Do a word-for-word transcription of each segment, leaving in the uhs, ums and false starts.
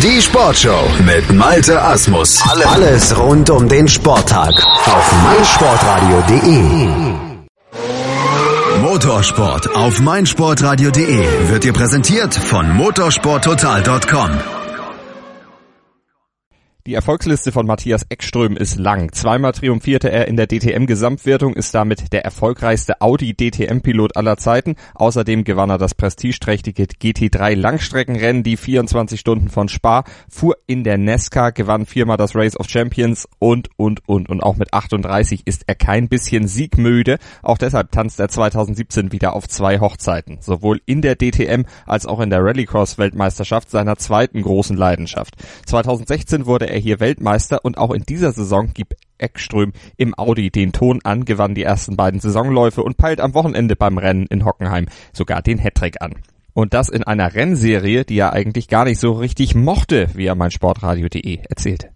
Die Sportshow mit Malte Asmus. Alles rund um den Sporttag auf meinsportradio punkt de. Motorsport auf meinsportradio punkt de wird dir präsentiert von motorsport total punkt com. Die Erfolgsliste von Mattias Ekström ist lang. Zweimal triumphierte er in der D T M-Gesamtwertung, ist damit der erfolgreichste Audi-D T M-Pilot aller Zeiten. Außerdem gewann er das prestigeträchtige G T drei Langstreckenrennen, die vierundzwanzig Stunden von Spa, fuhr in der NASCAR, gewann viermal das Race of Champions und, und, und. Und auch mit achtunddreißig ist er kein bisschen siegmüde. Auch deshalb tanzt er zweitausendsiebzehn wieder auf zwei Hochzeiten. Sowohl in der D T M als auch in der Rallycross-Weltmeisterschaft, seiner zweiten großen Leidenschaft. zweitausendsechzehn wurde er hier Weltmeister und auch in dieser Saison gibt Ekström im Audi den Ton an, gewann die ersten beiden Saisonläufe und peilt am Wochenende beim Rennen in Hockenheim sogar den Hattrick an. Und das in einer Rennserie, die er eigentlich gar nicht so richtig mochte, wie er meinsportradio punkt de erzählte.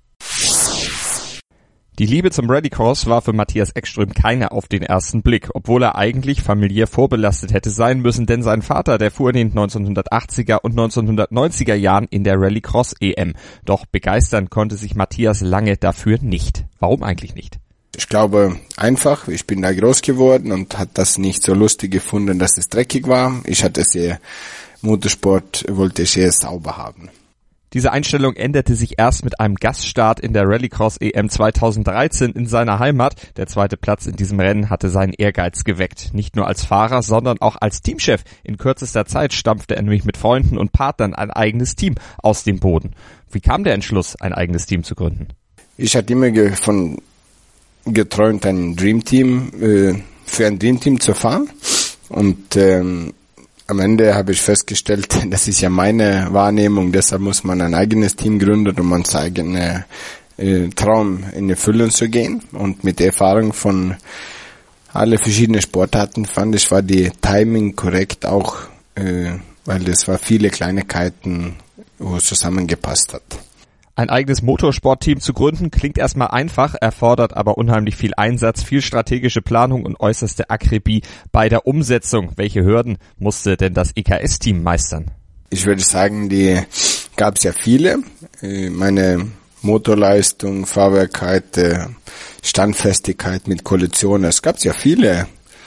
Die Liebe zum Rallycross war für Mattias Ekström keine auf den ersten Blick, obwohl er eigentlich familiär vorbelastet hätte sein müssen, denn sein Vater, der fuhr in den neunzehnhundertachtziger und neunzehnhundertneunziger Jahren in der Rallycross-E M. Doch begeistern konnte sich Mattias lange dafür nicht. Warum eigentlich nicht? Ich glaube einfach, ich bin da groß geworden und hat das nicht so lustig gefunden, dass es dreckig war. Ich hatte sehr Motorsport, wollte ich sehr sauber haben. Diese Einstellung änderte sich erst mit einem Gaststart in der Rallycross-E M zweitausenddreizehn in seiner Heimat. Der zweite Platz in diesem Rennen hatte seinen Ehrgeiz geweckt. Nicht nur als Fahrer, sondern auch als Teamchef. In kürzester Zeit stampfte er nämlich mit Freunden und Partnern ein eigenes Team aus dem Boden. Wie kam der Entschluss, ein eigenes Team zu gründen? Ich hatte immer ge- von geträumt, ein Dreamteam, äh, für ein Dreamteam zu fahren. Und ähm, am Ende habe ich festgestellt, das ist ja meine Wahrnehmung, deshalb muss man ein eigenes Team gründen, um man seinen eigenen äh, Traum in Erfüllung zu gehen. Und mit der Erfahrung von alle verschiedenen Sportarten fand ich, war die Timing korrekt auch, äh, weil es war viele Kleinigkeiten, wo es zusammengepasst hat. Ein eigenes Motorsportteam zu gründen klingt erstmal einfach, erfordert aber unheimlich viel Einsatz, viel strategische Planung und äußerste Akribie bei der Umsetzung. Welche Hürden musste denn das E K S-Team meistern? Ich würde sagen, die gab es ja viele. Meine Motorleistung, Fahrwerkheit, Standfestigkeit mit Kollisionen, es gab ja viele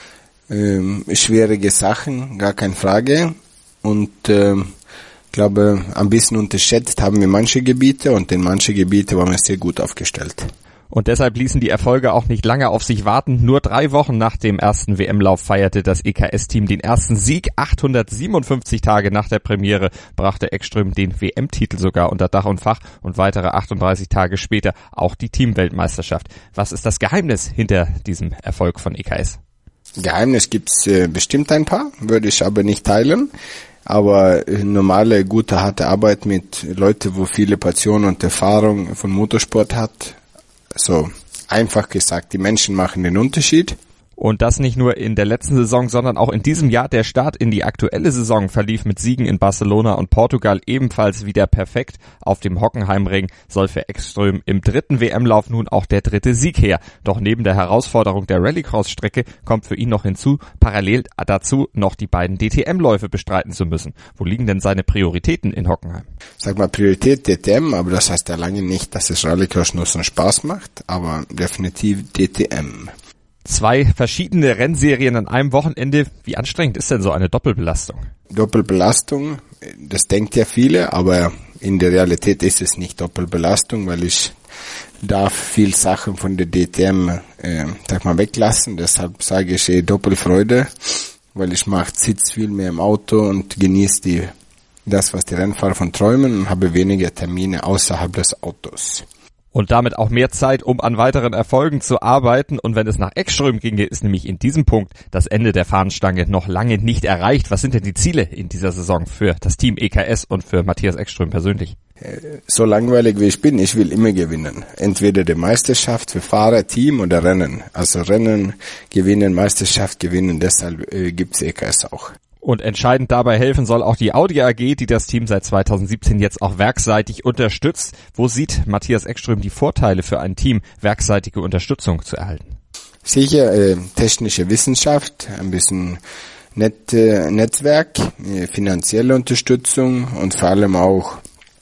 ähm, schwierige Sachen, gar keine Frage. Und ähm, ich glaube, ein bisschen unterschätzt haben wir manche Gebiete und in manche Gebiete waren wir sehr gut aufgestellt. Und deshalb ließen die Erfolge auch nicht lange auf sich warten. Nur drei Wochen nach dem ersten W M-Lauf feierte das E K S-Team den ersten Sieg. achthundertsiebenundfünfzig Tage nach der Premiere brachte Ekström den W M-Titel sogar unter Dach und Fach und weitere achtunddreißig Tage später auch die Teamweltmeisterschaft. Was ist das Geheimnis hinter diesem Erfolg von E K S? Geheimnis gibt's äh, bestimmt ein paar, würde ich aber nicht teilen. Aber normale, gute, harte Arbeit mit Leuten, wo viele Passion und Erfahrung von Motorsport hat. So einfach gesagt, die Menschen machen den Unterschied. Und das nicht nur in der letzten Saison, sondern auch in diesem Jahr. Der Start in die aktuelle Saison verlief mit Siegen in Barcelona und Portugal ebenfalls wieder perfekt. Auf dem Hockenheimring soll für Ekström im dritten W M-Lauf nun auch der dritte Sieg her. Doch neben der Herausforderung der Rallycross-Strecke kommt für ihn noch hinzu, parallel dazu noch die beiden D T M-Läufe bestreiten zu müssen. Wo liegen denn seine Prioritäten in Hockenheim? Sag mal Priorität D T M, aber das heißt ja lange nicht, dass es Rallycross nur so einen Spaß macht, aber definitiv D T M. Zwei verschiedene Rennserien an einem Wochenende. Wie anstrengend ist denn so eine Doppelbelastung? Doppelbelastung, das denkt ja viele, aber in der Realität ist es nicht Doppelbelastung, weil ich darf viel Sachen von der D T M äh, sag mal weglassen. Deshalb sage ich eh Doppelfreude, weil ich mache sitz viel mehr im Auto und genieße die das, was die Rennfahrer von träumen und habe weniger Termine außerhalb des Autos. Und damit auch mehr Zeit, um an weiteren Erfolgen zu arbeiten. Und wenn es nach Ekström ginge, ist nämlich in diesem Punkt das Ende der Fahnenstange noch lange nicht erreicht. Was sind denn die Ziele in dieser Saison für das Team E K S und für Mattias Ekström persönlich? So langweilig wie ich bin, ich will immer gewinnen. Entweder die Meisterschaft für Fahrer, Team oder Rennen. Also Rennen gewinnen, Meisterschaft gewinnen, deshalb äh, gibt's E K S auch. Und entscheidend dabei helfen soll auch die Audi A G, die das Team seit zweitausendsiebzehn jetzt auch werkseitig unterstützt. Wo sieht Mattias Ekström die Vorteile für ein Team, werkseitige Unterstützung zu erhalten? Sicher äh, technische Wissenschaft, ein bisschen Net, äh, Netzwerk, äh, finanzielle Unterstützung und vor allem auch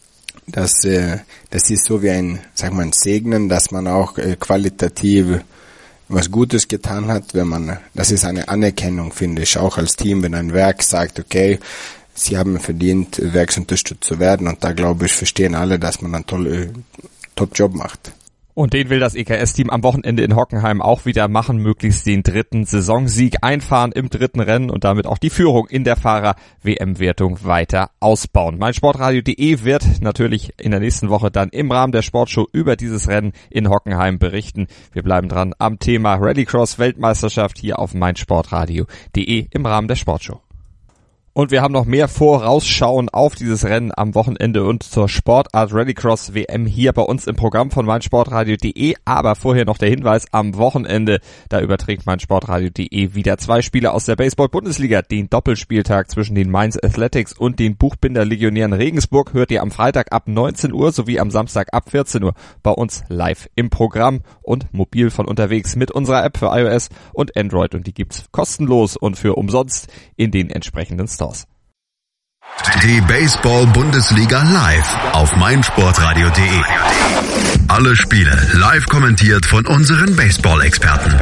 dass äh, das ist so wie ein, sag mal, ein Segnen, dass man auch äh, qualitativ was Gutes getan hat, wenn man, das ist eine Anerkennung, finde ich, auch als Team, wenn ein Werk sagt, okay, sie haben verdient, werksunterstützt zu werden, und da glaube ich, verstehen alle, dass man einen tollen Top-Job macht. Und den will das E K S-Team am Wochenende in Hockenheim auch wieder machen, möglichst den dritten Saisonsieg einfahren im dritten Rennen und damit auch die Führung in der Fahrer-W M-Wertung weiter ausbauen. meinsportradio.de wird natürlich in der nächsten Woche dann im Rahmen der Sportshow über dieses Rennen in Hockenheim berichten. Wir bleiben dran am Thema Rallycross-Weltmeisterschaft hier auf meinsportradio.de im Rahmen der Sportshow. Und wir haben noch mehr Vorausschauen auf dieses Rennen am Wochenende und zur Sportart Rallycross W M hier bei uns im Programm von meinsportradio.de. Aber vorher noch der Hinweis, am Wochenende, da überträgt meinsportradio.de wieder zwei Spiele aus der Baseball-Bundesliga. Den Doppelspieltag zwischen den Mainz Athletics und den Buchbinder-Legionären Regensburg hört ihr am Freitag ab neunzehn Uhr sowie am Samstag ab vierzehn Uhr bei uns live im Programm und mobil von unterwegs mit unserer App für iOS und Android. Und die gibt's kostenlos und für umsonst in den entsprechenden Stores. Die Baseball-Bundesliga live auf meinsportradio.de. Alle Spiele live kommentiert von unseren Baseball-Experten.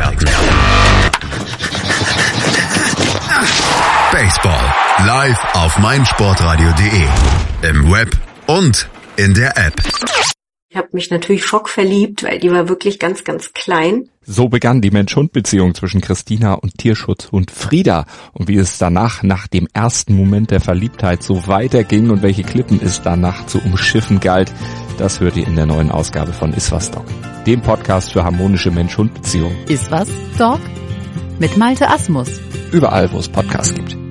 Baseball live auf meinsportradio.de. Im Web und in der App. Ich habe mich natürlich schockverliebt, weil die war wirklich ganz, ganz klein. So begann die Mensch-Hund-Beziehung zwischen Christina und Tierschutzhund Frieda. Und wie es danach, nach dem ersten Moment der Verliebtheit, so weiterging und welche Klippen es danach zu umschiffen galt, das hört ihr in der neuen Ausgabe von Iswas Dog, dem Podcast für harmonische Mensch-Hund-Beziehungen. Iswas Dog? Mit Malte Asmus. Überall, wo es Podcasts gibt.